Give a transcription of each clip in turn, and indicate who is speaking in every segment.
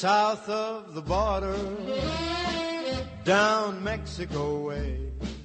Speaker 1: south of the border, down Mexico way.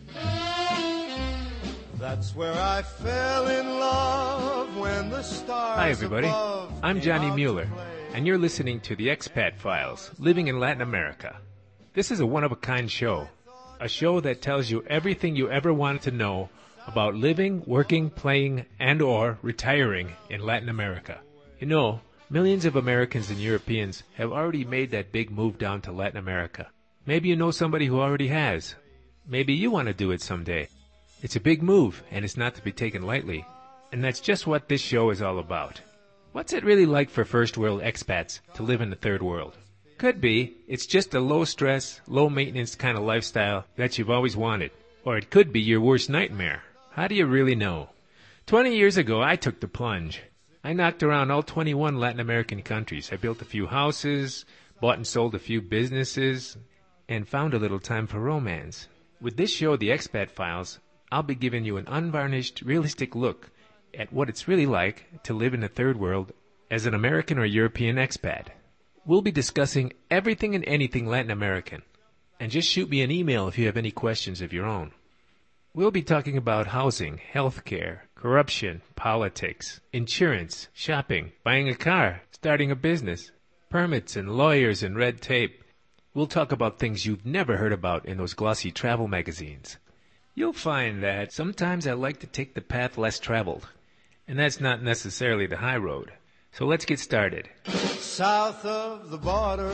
Speaker 1: That's where I fell in love when the stars.
Speaker 2: Hi, everybody. I'm Johnny Mueller, and you're listening to the Expat Files, Living in Latin America. This is a one-of-a-kind show, a show that tells you everything you ever wanted to know about living, working, playing, and or retiring in Latin America. You know, millions of Americans and Europeans have already made that big move down to Latin America. Maybe you know somebody who already has. Maybe you want to do it someday. It's a big move, and it's not to be taken lightly. And that's just what this show is all about. What's it really like for first world expats to live in the third world? Could be it's just a low-stress, low-maintenance kind of lifestyle that you've always wanted. Or it could be your worst nightmare. How do you really know? 20 years ago, I took the plunge. I knocked around all 21 Latin American countries. I built a few houses, bought and sold a few businesses, and found a little time for romance. With this show, The Expat Files, I'll be giving you an unvarnished, realistic look at what it's really like to live in the third world as an American or European expat. We'll be discussing everything and anything Latin American. And just shoot me an email if you have any questions of your own. We'll be talking about housing, healthcare, corruption, politics, insurance, shopping, buying a car, starting a business, permits and lawyers and red tape. We'll talk about things you've never heard about in those glossy travel magazines. You'll find that sometimes I like to take the path less traveled, and that's not necessarily the high road. So let's get started.
Speaker 1: South of the border,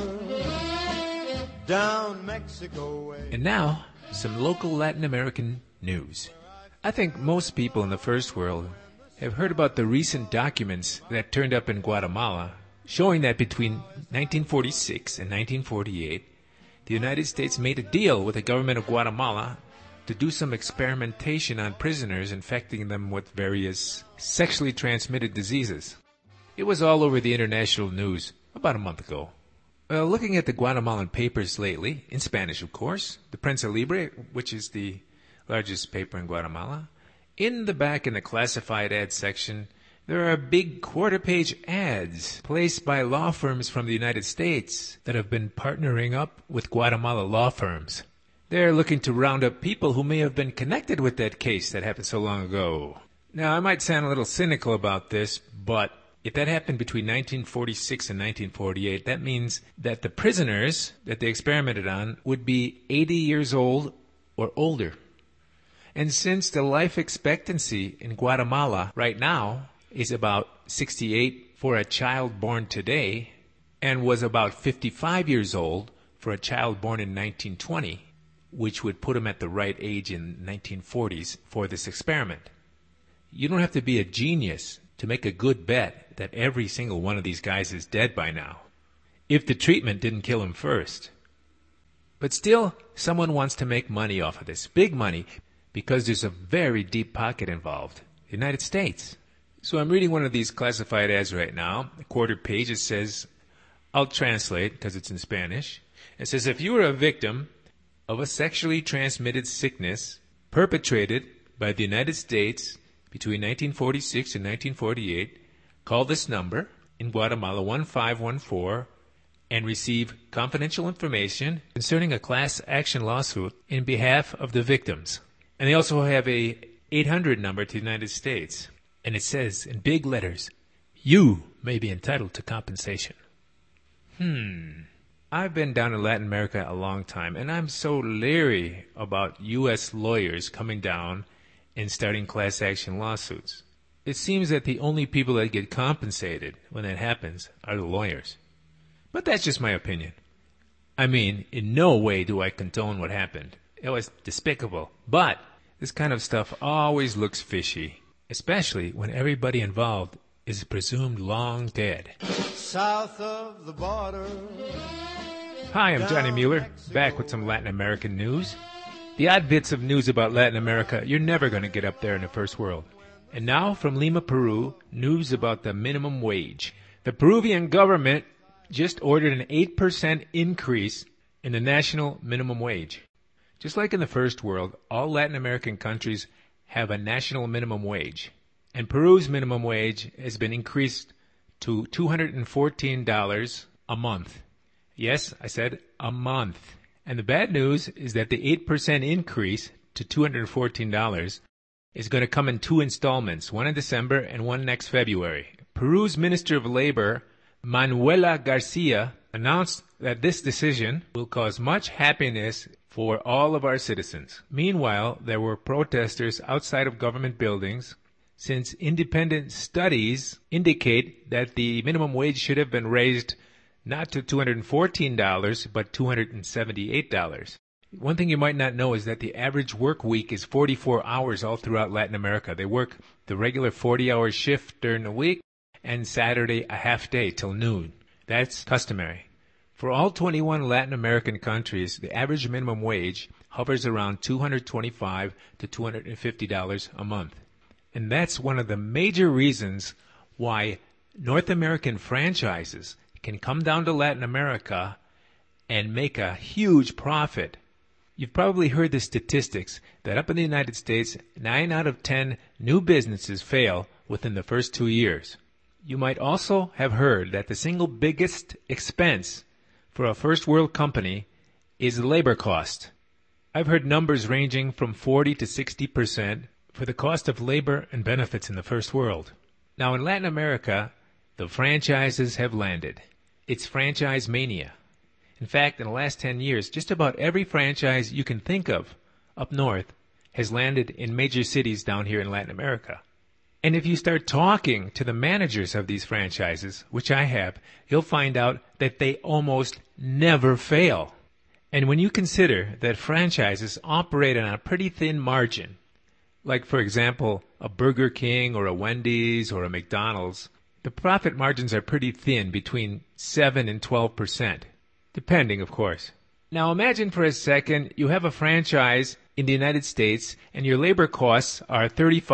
Speaker 1: down Mexico way.
Speaker 2: And now, some local Latin American news. I think most people in the first world have heard about the recent documents that turned up in Guatemala showing that between 1946 and 1948, the United States made a deal with the government of Guatemala to do some experimentation on prisoners, infecting them with various sexually transmitted diseases. It was all over the international news about a month ago. Well, looking at the Guatemalan papers lately, in Spanish of course, the Prensa Libre, which is the largest paper in Guatemala, in the back in the classified ads section, there are big quarter-page ads placed by law firms from the United States that have been partnering up with Guatemala law firms. They're looking to round up people who may have been connected with that case that happened so long ago. Now, I might sound a little cynical about this, but if that happened between 1946 and 1948, that means that the prisoners that they experimented on would be 80 years old or older. And since the life expectancy in Guatemala right now is about 68 for a child born today and was about 55 years old for a child born in 1920, which would put him at the right age in 1940s for this experiment. You don't have to be a genius to make a good bet that every single one of these guys is dead by now, if the treatment didn't kill him first. But still, someone wants to make money off of this, big money, because there's a very deep pocket involved, the United States. So I'm reading one of these classified ads right now, a quarter page. It says, I'll translate because it's in Spanish. It says, if you were a victim of a sexually transmitted sickness perpetrated by the United States between 1946 and 1948, call this number in Guatemala 1514 and receive confidential information concerning a class action lawsuit in behalf of the victims. And they also have a 800 number to the United States. And it says in big letters, you may be entitled to compensation. I've been down in Latin America a long time, and I'm so leery about U.S. lawyers coming down and starting class action lawsuits. It seems that the only people that get compensated when that happens are the lawyers. But that's just my opinion. I mean, in no way do I condone what happened. It was despicable. But this kind of stuff always looks fishy, especially when everybody involved is presumed long dead.
Speaker 1: South of the border.
Speaker 2: Hi, I'm Johnny Mueller, back with some Latin American news. The odd bits of news about Latin America you're never going to get up there in the first world. And now from Lima, Peru, news about the minimum wage. The Peruvian government just ordered an 8% increase in the national minimum wage. Just like in the first world, all Latin American countries have a national minimum wage. And Peru's minimum wage has been increased to $214 a month. Yes, I said a month. And the bad news is that the 8% increase to $214 is going to come in two installments, one in December and one next February. Peru's Minister of Labor, Manuela Garcia, announced that this decision will cause much happiness for all of our citizens. Meanwhile, there were protesters outside of government buildings since independent studies indicate that the minimum wage should have been raised not to $214, but $278. One thing you might not know is that the average work week is 44 hours all throughout Latin America. They work the regular 40-hour shift during the week and Saturday a half day till noon. That's customary. For all 21 Latin American countries, the average minimum wage hovers around $225 to $250 a month. And that's one of the major reasons why North American franchises can come down to Latin America and make a huge profit. You've probably heard the statistics that up in the United States, 9 out of 10 new businesses fail within the first 2 years. You might also have heard that the single biggest expense for a first world company is labor cost. I've heard numbers ranging from 40 to 60% for the cost of labor and benefits in the first world. Now in Latin America, the franchises have landed. It's franchise mania. In fact, in the last 10 years, just about every franchise you can think of up north has landed in major cities down here in Latin America. And if you start talking to the managers of these franchises, which I have, you'll find out that they almost never fail. And when you consider that franchises operate on a pretty thin margin, like for example, a Burger King or a Wendy's or a McDonald's, the profit margins are pretty thin, between 7 and 12%, depending, of course. Now imagine for a second you have a franchise in the United States and your labor costs are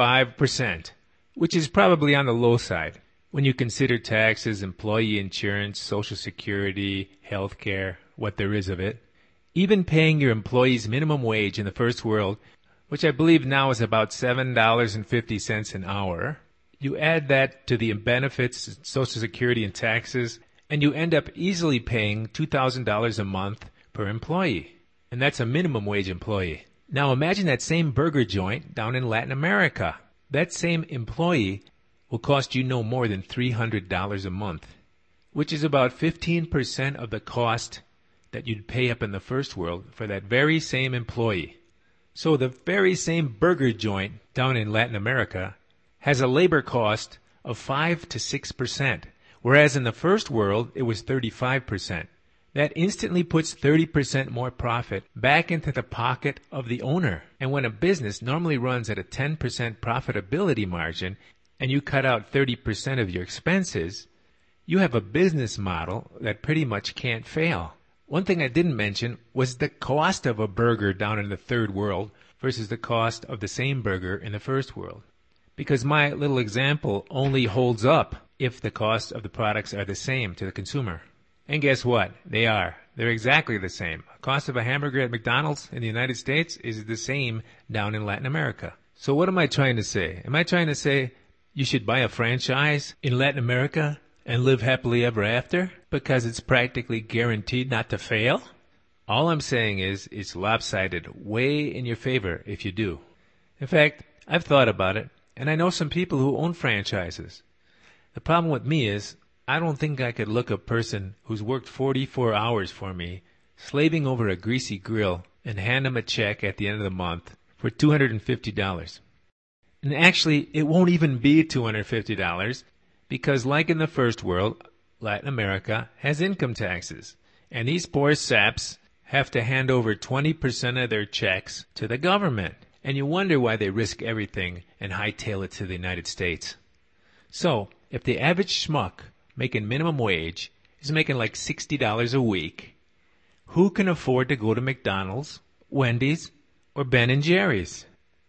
Speaker 2: 35%, which is probably on the low side when you consider taxes, employee insurance, Social Security, health care, what there is of it. Even paying your employees minimum wage in the first world, which I believe now is about $7.50 an hour, you add that to the benefits, Social Security, and taxes, and you end up easily paying $2,000 a month per employee. And that's a minimum wage employee. Now imagine that same burger joint down in Latin America. That same employee will cost you no more than $300 a month, which is about 15% of the cost that you'd pay up in the first world for that very same employee. So the very same burger joint down in Latin America has a labor cost of 5 to 6%, whereas in the first world it was 35%. That instantly puts 30% more profit back into the pocket of the owner. And when a business normally runs at a 10% profitability margin and you cut out 30% of your expenses, you have a business model that pretty much can't fail. One thing I didn't mention was the cost of a burger down in the third world versus the cost of the same burger in the first world. Because my little example only holds up if the cost of the products are the same to the consumer. And guess what? They are. They're exactly the same. The cost of a hamburger at McDonald's in the United States is the same down in Latin America. So what am I trying to say? Am I trying to say you should buy a franchise in Latin America and live happily ever after because it's practically guaranteed not to fail? All I'm saying is it's lopsided way in your favor if you do. In fact, I've thought about it, and I know some people who own franchises. The problem with me is I don't think I could look a person who's worked 44 hours for me, slaving over a greasy grill, and hand them a check at the end of the month for $250. And actually, it won't even be $250 because like in the first world, Latin America has income taxes. And these poor saps have to hand over 20% of their checks to the government. And you wonder why they risk everything and hightail it to the United States. So, if the average schmuck making minimum wage is making like $60 a week, who can afford to go to McDonald's, Wendy's, or Ben & Jerry's?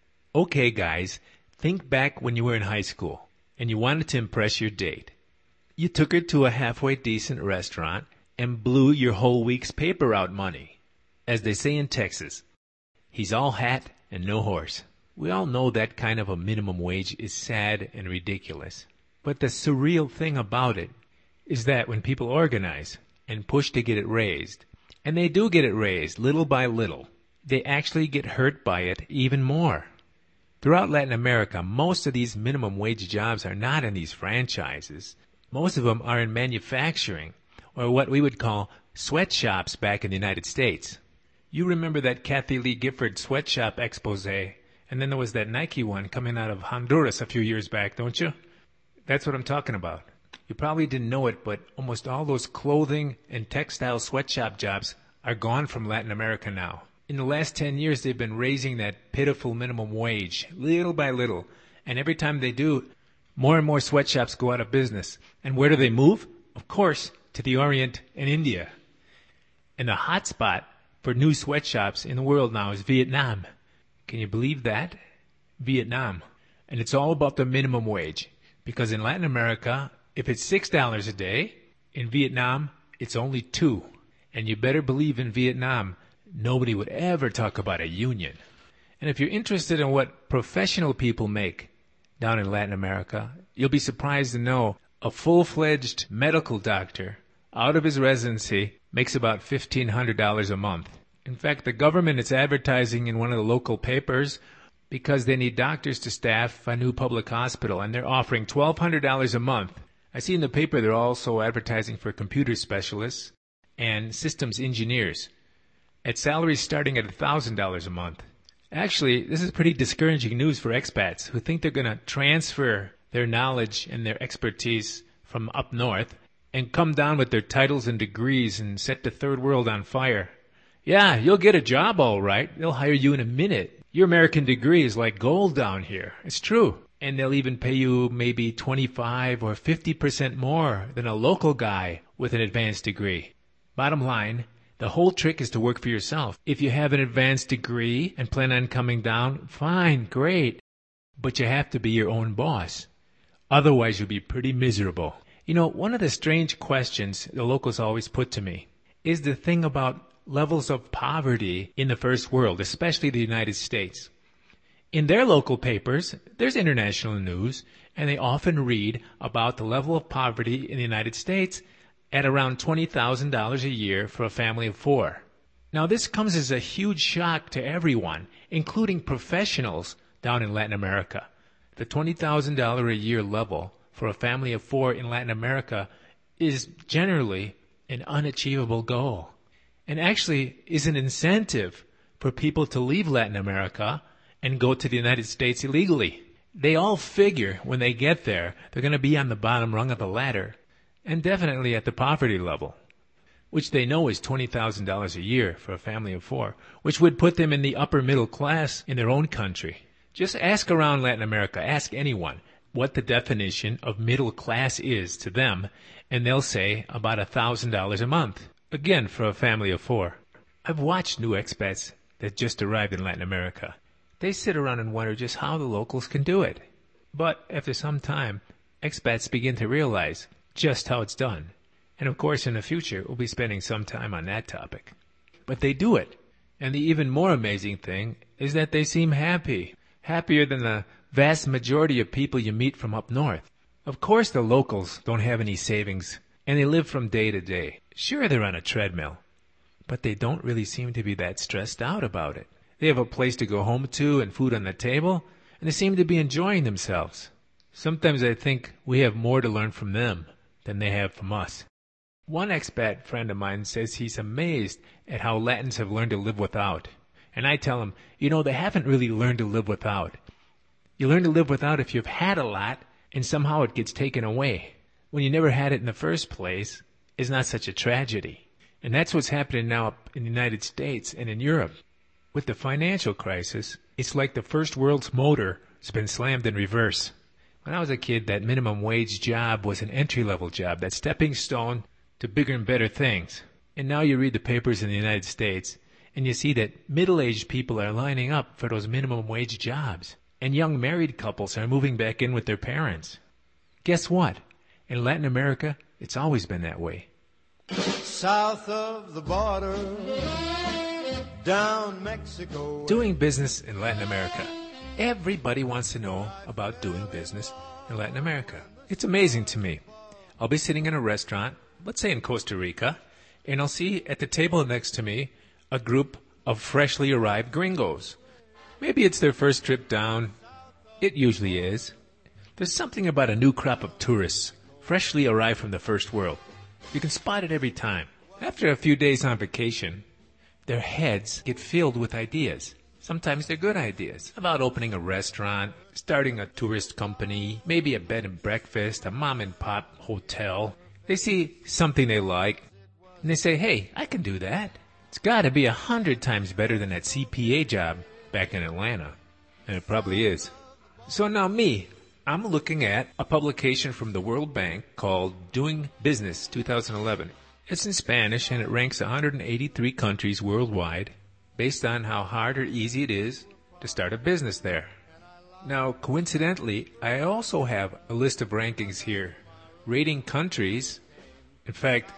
Speaker 2: Okay, guys, think back when you were in high school and you wanted to impress your date. You took her to a halfway decent restaurant and blew your whole week's paper out money. As they say in Texas, he's all hat and no horse. We all know that kind of a minimum wage is sad and ridiculous. But the surreal thing about it is that when people organize and push to get it raised. And they do get it raised, little by little. They actually get hurt by it even more. Throughout Latin America, most of these minimum wage jobs are not in these franchises. Most of them are in manufacturing, or what we would call sweatshops back in the United States. You remember that Kathy Lee Gifford sweatshop expose, and then there was that Nike one coming out of Honduras a few years back, don't you? That's what I'm talking about. You probably didn't know it, but almost all those clothing and textile sweatshop jobs are gone from Latin America now. In the last 10 years, they've been raising that pitiful minimum wage, little by little. And every time they do, more and more sweatshops go out of business. And where do they move? Of course, to the Orient and India. And the hot spot for new sweatshops in the world now is Vietnam. Can you believe that? Vietnam. And it's all about the minimum wage. Because in Latin America, if it's $6 a day, in Vietnam, it's only $2. And you better believe in Vietnam, nobody would ever talk about a union. And if you're interested in what professional people make down in Latin America, you'll be surprised to know a full-fledged medical doctor out of his residency makes about $1,500 a month. In fact, the government is advertising in one of the local papers because they need doctors to staff a new public hospital, and they're offering $1,200 a month. I see in the paper they're also advertising for computer specialists and systems engineers at salaries starting at $1,000 a month. Actually, this is pretty discouraging news for expats who think they're going to transfer their knowledge and their expertise from up north and come down with their titles and degrees and set the third world on fire. Yeah, you'll get a job all right. They'll hire you in a minute. Your American degree is like gold down here. It's true. And they'll even pay you maybe 25 or 50% more than a local guy with an advanced degree. Bottom line, the whole trick is to work for yourself. If you have an advanced degree and plan on coming down, fine, great. But you have to be your own boss. Otherwise, you'll be pretty miserable. You know, one of the strange questions the locals always put to me is the thing about levels of poverty in the first world, especially the United States. In their local papers, there's international news, and they often read about the level of poverty in the United States at around $20,000 a year for a family of 4. Now, this comes as a huge shock to everyone, including professionals down in Latin America. The $20,000 a year level for a family of 4 in Latin America is generally an unachievable goal, and actually is an incentive for people to leave Latin America and go to the United States illegally. They all figure when they get there, they're going to be on the bottom rung of the ladder, and definitely at the poverty level, which they know is $20,000 a year for a family of 4, which would put them in the upper middle class in their own country. Just ask around Latin America, ask anyone what the definition of middle class is to them, and they'll say about $1,000 a month, again for a family of 4. I've watched new expats that just arrived in Latin America. They sit around and wonder just how the locals can do it. But after some time, expats begin to realize just how it's done. And of course, in the future, we'll be spending some time on that topic. But they do it. And the even more amazing thing is that they seem happy. Happier than the vast majority of people you meet from up north. Of course, the locals don't have any savings, and they live from day to day. Sure, they're on a treadmill, but they don't really seem to be that stressed out about it. They have a place to go home to and food on the table, and they seem to be enjoying themselves. Sometimes I think we have more to learn from them than they have from us. One expat friend of mine says he's amazed at how Latins have learned to live without. And I tell him, they haven't really learned to live without. You learn to live without if you've had a lot and somehow it gets taken away. When you never had it in the first place, it's not such a tragedy. And that's what's happening now up in the United States and in Europe. With the financial crisis, it's like the first world's motor has been slammed in reverse. When I was a kid, that minimum wage job was an entry-level job, that stepping stone to bigger and better things. And now you read the papers in the United States, and you see that middle-aged people are lining up for those minimum wage jobs. And young married couples are moving back in with their parents. Guess what? In Latin America, it's always been that way.
Speaker 1: South of the border, down Mexico.
Speaker 2: Doing business in Latin America. Everybody wants to know about doing business in Latin America. It's amazing to me. I'll be sitting in a restaurant, let's say in Costa Rica, and I'll see at the table next to me a group of freshly arrived gringos. Maybe it's their first trip down. It usually is. There's something about a new crop of tourists, freshly arrived from the first world. You can spot it every time. After a few days on vacation, their heads get filled with ideas. Sometimes they're good ideas about opening a restaurant, starting a tourist company, maybe a bed and breakfast, a mom and pop hotel. They see something they like, and they say, hey, I can do that. It's got to be 100 times better than that CPA job back in Atlanta. And it probably is. So now I'm looking at a publication from the World Bank called Doing Business 2011. It's in Spanish and it ranks 183 countries worldwide based on how hard or easy it is to start a business there. Now, coincidentally, I also have a list of rankings here rating countries, in fact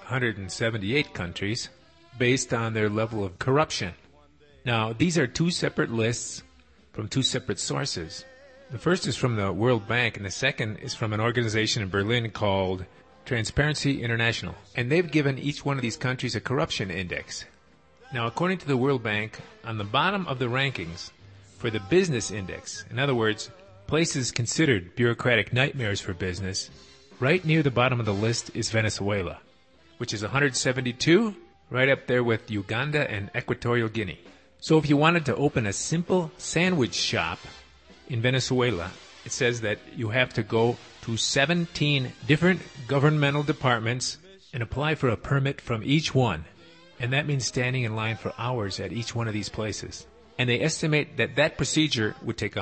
Speaker 2: 178 countries, based on their level of corruption. Now, these are two separate lists from two separate sources. The first is from the World Bank, and the second is from an organization in Berlin called Transparency International. And they've given each one of these countries a corruption index. Now, according to the World Bank, on the bottom of the rankings for the business index, in other words, places considered bureaucratic nightmares for business, right near the bottom of the list is Venezuela, which is 172, right up there with Uganda and Equatorial Guinea. So if you wanted to open a simple sandwich shop in Venezuela, it says that you have to go to 17 different governmental departments and apply for a permit from each one. And that means standing in line for hours at each one of these places. And they estimate that that procedure would take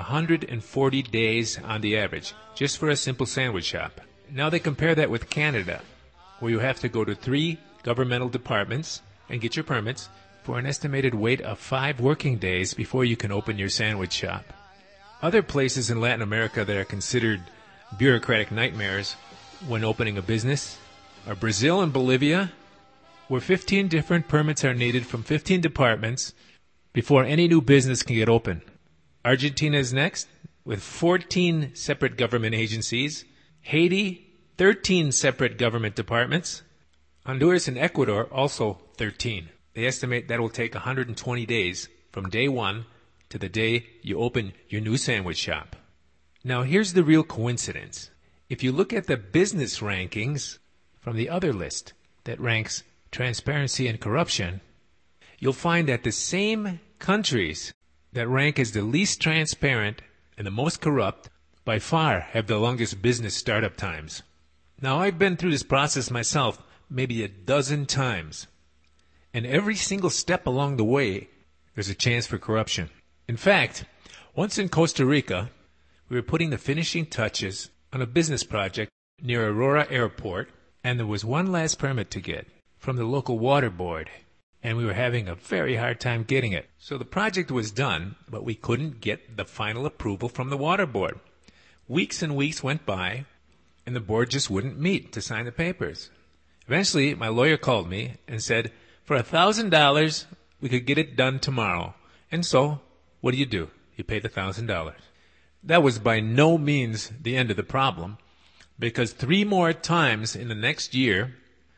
Speaker 2: 140 days on the average, just for a simple sandwich shop. Now they compare that with Canada, where you have to go to 3 governmental departments and get your permits for an estimated wait of 5 working days before you can open your sandwich shop. Other places in Latin America that are considered bureaucratic nightmares when opening a business are Brazil and Bolivia, where 15 different permits are needed from 15 departments before any new business can get open. Argentina is next, with 14 separate government agencies. Haiti, 13 separate government departments. Honduras and Ecuador, also 13. They estimate that will take 120 days from day one to the day you open your new sandwich shop. Now here's the real coincidence. If you look at the business rankings from the other list that ranks transparency and corruption, you'll find that the same countries that rank as the least transparent and the most corrupt by far have the longest business startup times. Now I've been through this process myself maybe a dozen times, and every single step along the way there's a chance for corruption. In fact, once in Costa Rica, we were putting the finishing touches on a business project near Aurora Airport, and there was one last permit to get from the local water board, and we were having a very hard time getting it. So the project was done, but we couldn't get the final approval from the water board. Weeks and weeks went by, and the board just wouldn't meet to sign the papers. Eventually, my lawyer called me and said, for $1,000, we could get it done tomorrow. And so, what do? You pay the $1,000. That was by no means the end of the problem, because 3 more times in the next year,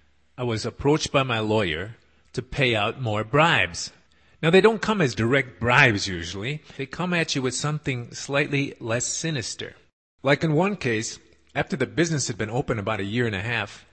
Speaker 2: I was approached by my lawyer to pay out more bribes. Now, they don't come as direct bribes usually. They come at you with something slightly less sinister. Like in one case, after the business had been open about 1.5 years,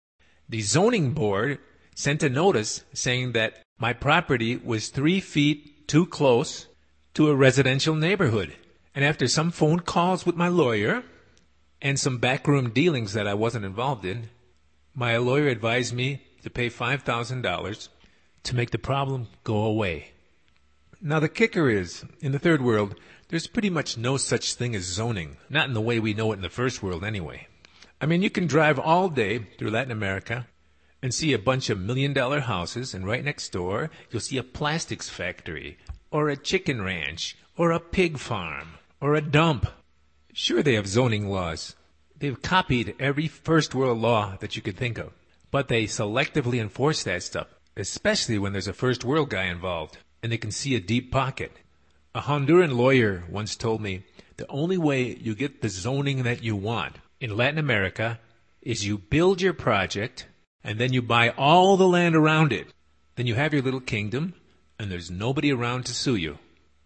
Speaker 2: the zoning board sent a notice saying that my property was 3 feet too close to a residential neighborhood. And after some phone calls with my lawyer and some backroom dealings that I wasn't involved in, my lawyer advised me to pay $5,000 to make the problem go away. Now the kicker is, in the third world, there's pretty much no such thing as zoning. Not in the way we know it in the first world anyway. I mean, you can drive all day through Latin America and see a bunch of $1 million houses, and right next door, you'll see a plastics factory, or a chicken ranch, or a pig farm, or a dump. Sure, they have zoning laws. They've copied every first world law that you could think of. But they selectively enforce that stuff, especially when there's a first world guy involved, and they can see a deep pocket. A Honduran lawyer once told me the only way you get the zoning that you want in Latin America is you build your project, and then you buy all the land around it. Then you have your little kingdom, and there's nobody around to sue you.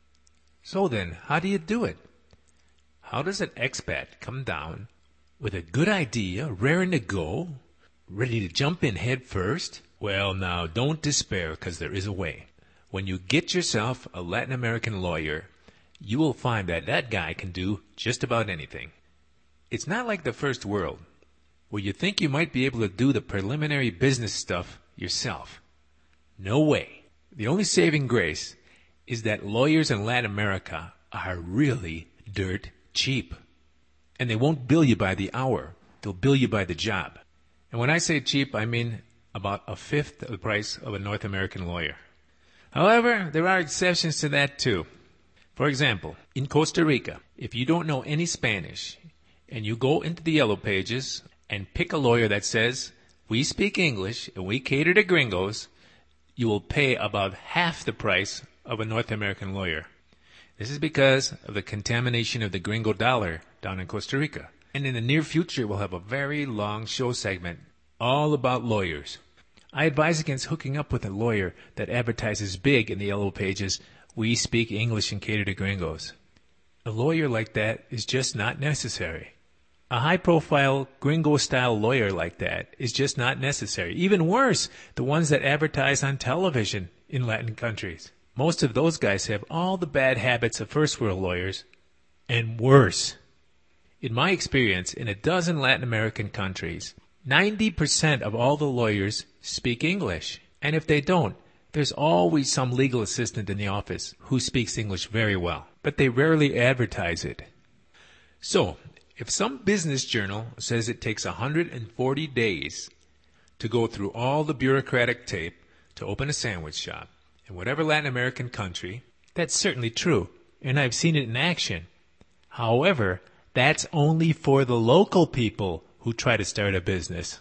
Speaker 2: So then, how do you do it? How does an expat come down with a good idea, raring to go, ready to jump in head first? Well, now, don't despair, because there is a way. When you get yourself a Latin American lawyer, you will find that that guy can do just about anything. It's not like the first world, where you think you might be able to do the preliminary business stuff yourself. No way. The only saving grace is that lawyers in Latin America are really dirt cheap. And they won't bill you by the hour. They'll bill you by the job. And when I say cheap, I mean about a fifth of the price of a North American lawyer. However, there are exceptions to that too. For example, in Costa Rica, if you don't know any Spanish and you go into the Yellow Pages and pick a lawyer that says, "We speak English and we cater to gringos," you will pay about half the price of a North American lawyer. This is because of the contamination of the gringo dollar down in Costa Rica. And in the near future, we'll have a very long show segment all about lawyers. I advise against hooking up with a lawyer that advertises big in the Yellow Pages, "We speak English and cater to gringos." A lawyer like that is just not necessary. A high-profile gringo-style lawyer like that is just not necessary. Even worse, the ones that advertise on television in Latin countries. Most of those guys have all the bad habits of first-world lawyers, and worse. In my experience, in a dozen Latin American countries, 90% of all the lawyers speak English. And if they don't, there's always some legal assistant in the office who speaks English very well. But they rarely advertise it. So, if some business journal says it takes 140 days to go through all the bureaucratic tape to open a sandwich shop in whatever Latin American country, that's certainly true, and I've seen it in action. However, that's only for the local people who try to start a business.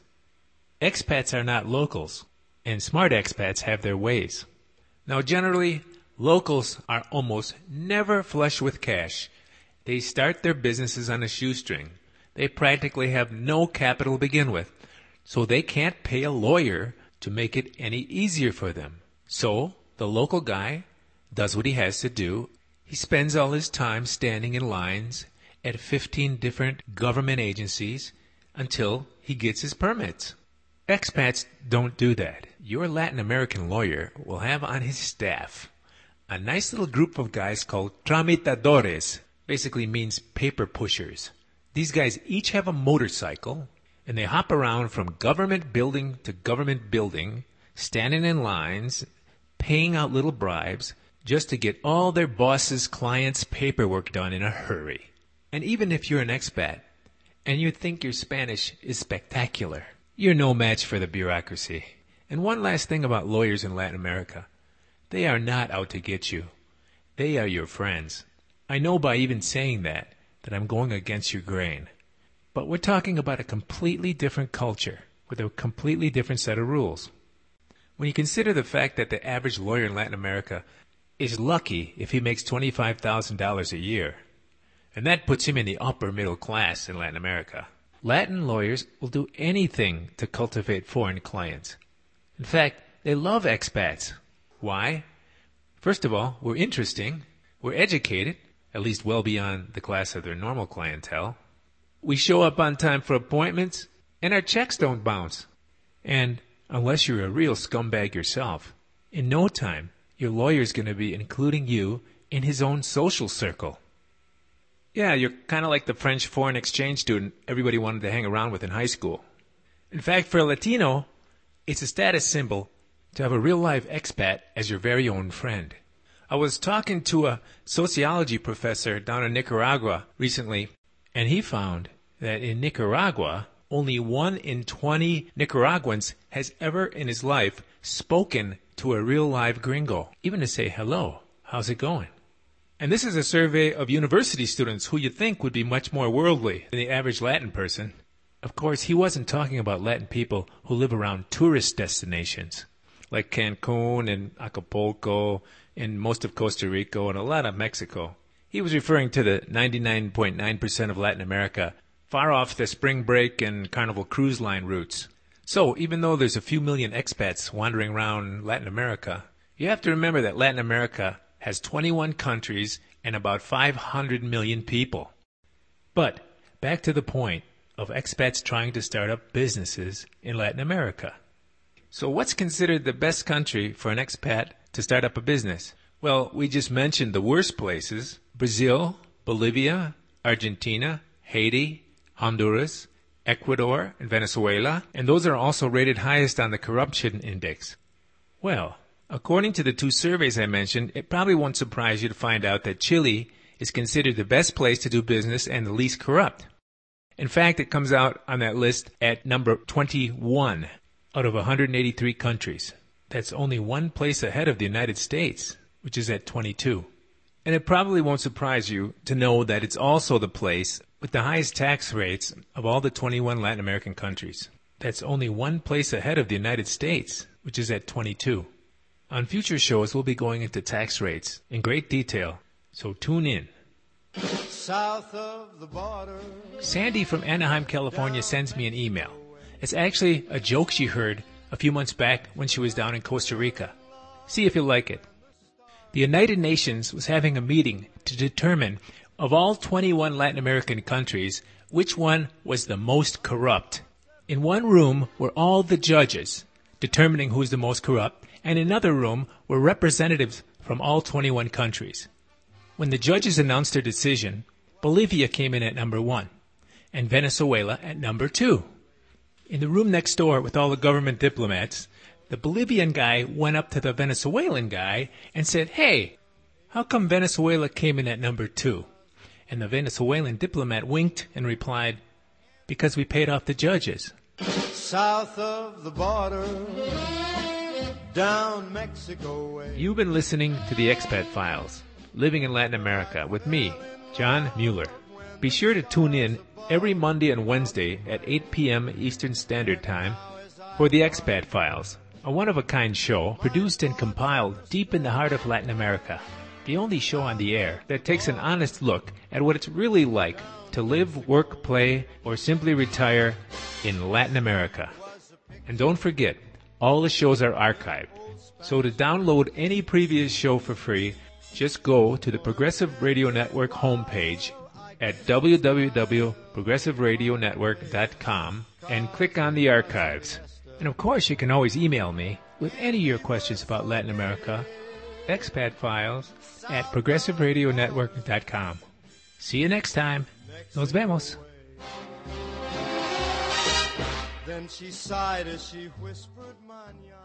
Speaker 2: Expats are not locals, and smart expats have their ways. Now, generally, locals are almost never flush with cash. They start their businesses on a shoestring. They practically have no capital to begin with, so they can't pay a lawyer to make it any easier for them. So, the local guy does what he has to do. He spends all his time standing in lines at 15 different government agencies until he gets his permits. Expats don't do that. Your Latin American lawyer will have on his staff a nice little group of guys called tramitadores. Basically means paper pushers. These guys each have a motorcycle, and they hop around from government building to government building, standing in lines, paying out little bribes, just to get all their bosses' clients' paperwork done in a hurry. And even if you're an expat, and you think your Spanish is spectacular, you're no match for the bureaucracy. And one last thing about lawyers in Latin America. They are not out to get you. They are your friends. I know by even saying that I'm going against your grain. But we're talking about a completely different culture with a completely different set of rules. When you consider the fact that the average lawyer in Latin America is lucky if he makes $25,000 a year, and that puts him in the upper middle class in Latin America. Latin lawyers will do anything to cultivate foreign clients. In fact, they love expats. Why? First of all, we're interesting, we're educated, at least well beyond the class of their normal clientele. We show up on time for appointments, and our checks don't bounce. And unless you're a real scumbag yourself, in no time, your lawyer's going to be including you in his own social circle. Yeah, you're kind of like the French foreign exchange student everybody wanted to hang around with in high school. In fact, for a Latino, it's a status symbol to have a real-life expat as your very own friend. I was talking to a sociology professor down in Nicaragua recently, and he found that in Nicaragua, only 1 in 20 Nicaraguans has ever in his life spoken to a real live gringo, even to say hello, how's it going? And this is a survey of university students who you'd think would be much more worldly than the average Latin person. Of course, he wasn't talking about Latin people who live around tourist destinations, like Cancun and Acapulco and most of Costa Rica and a lot of Mexico. He was referring to the 99.9% of Latin America far off the spring break and Carnival cruise line routes. So, even though there's a few million expats wandering around Latin America, you have to remember that Latin America has 21 countries and about 500 million people. But, back to the point of expats trying to start up businesses in Latin America. So what's considered the best country for an expat to start up a business? Well, we just mentioned the worst places: Brazil, Bolivia, Argentina, Haiti, Honduras, Ecuador, and Venezuela, and those are also rated highest on the corruption index. Well, according to the two surveys I mentioned, it probably won't surprise you to find out that Chile is considered the best place to do business and the least corrupt. In fact, it comes out on that list at number 21 out of 183 countries. That's only one place ahead of the United States, which is at 22. And it probably won't surprise you to know that it's also the place with the highest tax rates of all the 21 Latin American countries. That's only one place ahead of the United States, which is at 22. On future shows, we'll be going into tax rates in great detail, so tune in.
Speaker 1: South of the border.
Speaker 2: Sandy from Anaheim, California sends me an email. It's actually a joke she heard a few months back when she was down in Costa Rica. See if you like it. The United Nations was having a meeting to determine, of all 21 Latin American countries, which one was the most corrupt. In one room were all the judges, determining who's the most corrupt, and in another room were representatives from all 21 countries. When the judges announced their decision, Bolivia came in at number 1, and Venezuela at number 2. In the room next door with all the government diplomats, the Bolivian guy went up to the Venezuelan guy and said, "Hey, how come Venezuela came in at number 2? And the Venezuelan diplomat winked and replied, "Because we paid off the judges."
Speaker 1: South of the border, down Mexico way.
Speaker 2: You've been listening to the Expat Files, Living in Latin America, with me, John Mueller. Be sure to tune in every Monday and Wednesday at 8 p.m. Eastern Standard Time for the Expat Files, a one-of-a-kind show produced and compiled deep in the heart of Latin America. The only show on the air that takes an honest look at what it's really like to live, work, play, or simply retire in Latin America. And don't forget, all the shows are archived. So to download any previous show for free, just go to the Progressive Radio Network homepage at www.progressiveradionetwork.com and click on the archives. And of course, you can always email me with any of your questions about Latin America, expatfiles@progressiveradionetwork.com. See you next time. Nos vemos.
Speaker 1: Then she sighed as she whispered, "Mañana."